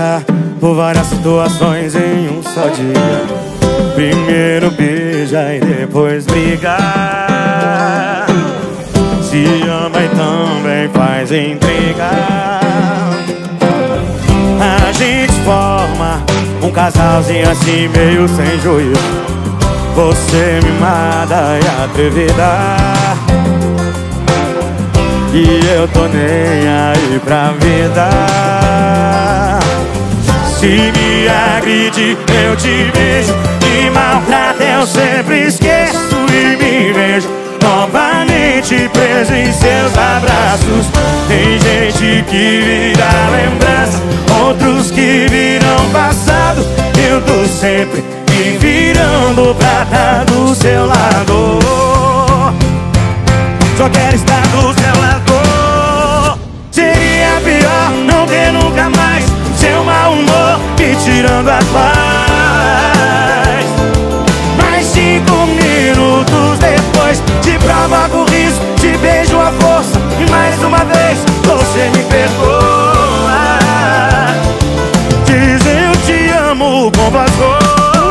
passar por várias situações em um só dia. Primeiro beija e depois brigar. Se ama e também faz entregar. A gente forma um casalzinho assim meio sem juízo. Você mimada e atrevida, e eu tô nem aí pra vida. Se me agride, eu te beijo. Me maltrata, eu sempre esqueço e me vejo novamente preso em seus abraços. Tem gente que vira lembrança, outros que viram passado. Eu tô sempre me virando pra estar do seu lado. Só quero estar do seu lado. Seria pior não ter nunca mais seu mau humor me tirando a paz. Mais 5 minutos depois te provoco riso, te beijo à força e mais uma vez você me perdoa. Diz eu te amo com voz rouca.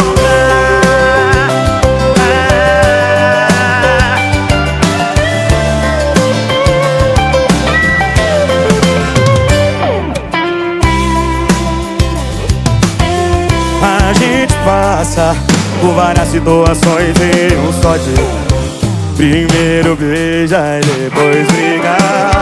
A gente passa por várias situações em um só dia. Primeiro beija e depois briga.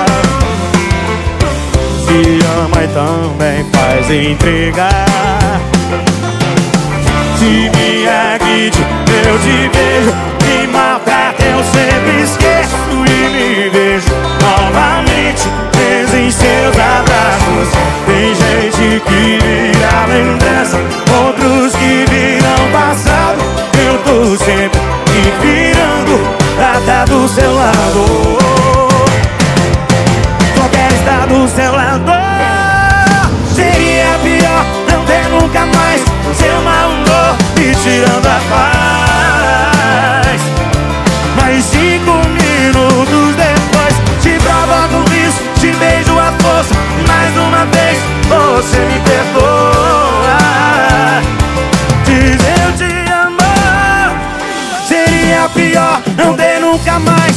Se ama e também faz entregar. Se me agride, eu te beijo. Me maltrata, eu sempre esqueço e me vejo novamente preso em seus abraços. Tem gente que vira lembrança, outros que viram passado. Eu tô sempre me virando pra estar do seu lado. Só quero estar do seu lado. Seria pior não ter nunca mais seu mau humor me tirando a paz. Mais 5 minutos depois te provoco um riso, te beijo à força. Mais uma vez você me perdoa. Diz eu te amo. Seria pior não ter nunca mais